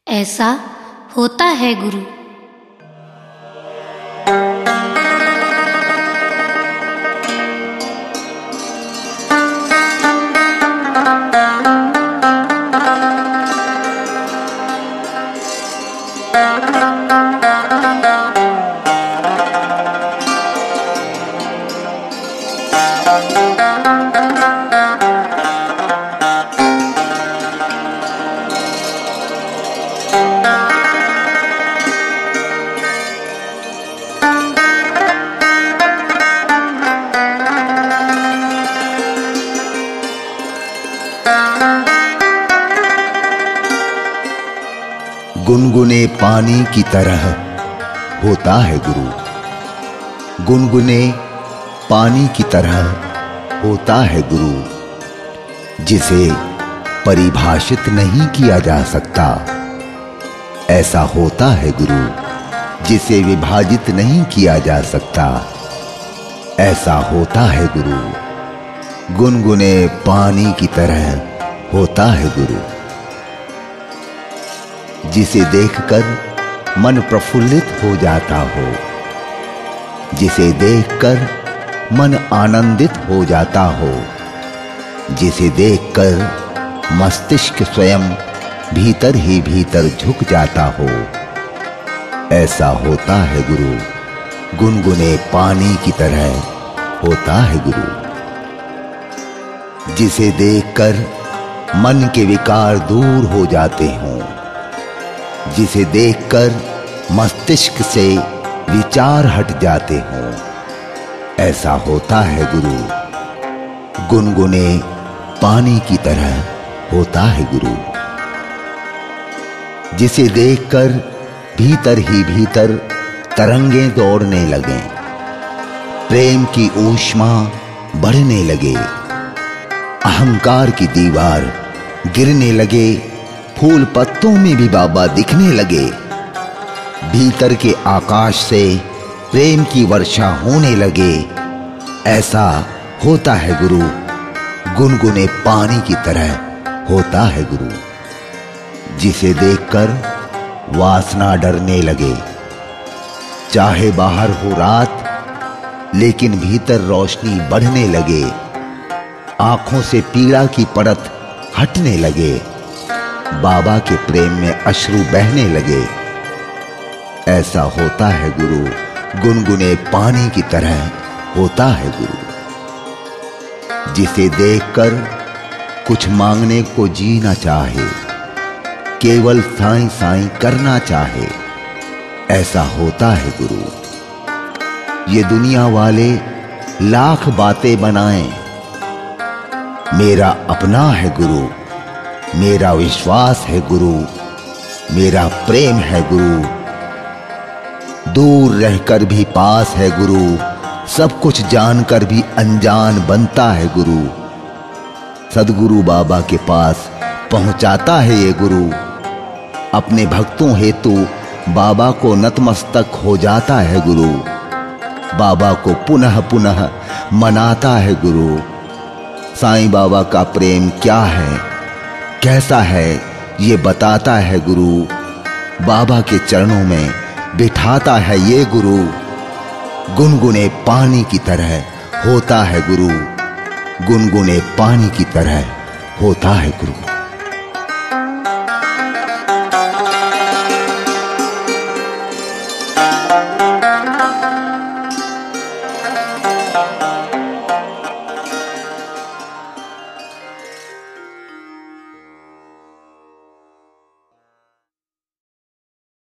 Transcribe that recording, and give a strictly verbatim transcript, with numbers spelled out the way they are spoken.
ऐसा होता है गुरु। गुनगुने पानी की तरह होता है गुरु। गुनगुने पानी की तरह होता है गुरु, जिसे परिभाषित नहीं किया जा सकता। ऐसा होता है गुरु जिसे विभाजित नहीं किया जा सकता। ऐसा होता है गुरु गुनगुने पानी की तरह होता है गुरु, जिसे देखकर मन प्रफुल्लित हो जाता हो, जिसे देखकर मन आनंदित हो जाता हो, जिसे देखकर मस्तिष्क स्वयं भीतर ही भीतर झुक जाता हो। ऐसा होता है गुरु गुनगुने पानी की तरह होता है गुरु, जिसे देखकर मन के विकार दूर हो जाते हों, जिसे देखकर मस्तिष्क से विचार हट जाते हों। ऐसा होता है गुरु गुनगुने पानी की तरह होता है गुरु, जिसे देखकर भीतर ही भीतर तरंगें दौड़ने लगें, प्रेम की ऊष्मा बढ़ने लगे, अहंकार की दीवार गिरने लगे, फूल पत्तों में भी बाबा दिखने लगे, भीतर के आकाश से प्रेम की वर्षा होने लगे। ऐसा होता है गुरु गुनगुने पानी की तरह होता है गुरु, जिसे देखकर वासना डरने लगे। चाहे बाहर हो रात लेकिन भीतर रोशनी बढ़ने लगे, आंखों से पीड़ा की परत हटने लगे, बाबा के प्रेम में अश्रु बहने लगे। ऐसा होता है गुरु गुनगुने पानी की तरह होता है गुरु, जिसे देखकर कुछ मांगने को जी ना चाहे, केवल साईं साईं करना चाहे। ऐसा होता है गुरु ये दुनिया वाले लाख बातें बनाएं, मेरा अपना है गुरु, मेरा विश्वास है गुरु, मेरा प्रेम है गुरु, दूर रहकर भी पास है गुरु, सब कुछ जानकर भी अनजान बनता है गुरु। सद्गुरु बाबा के पास पहुंचाता है ये गुरु, अपने भक्तों हेतु बाबा को नतमस्तक हो जाता है गुरु, बाबा को पुनः पुनः मनाता है गुरु। साईं बाबा का प्रेम क्या है, कैसा है, ये बताता है गुरु, बाबा के चरणों में बिठाता है ये गुरु। गुनगुने पानी की तरह होता है गुरु, गुनगुने पानी की तरह होता है गुरु।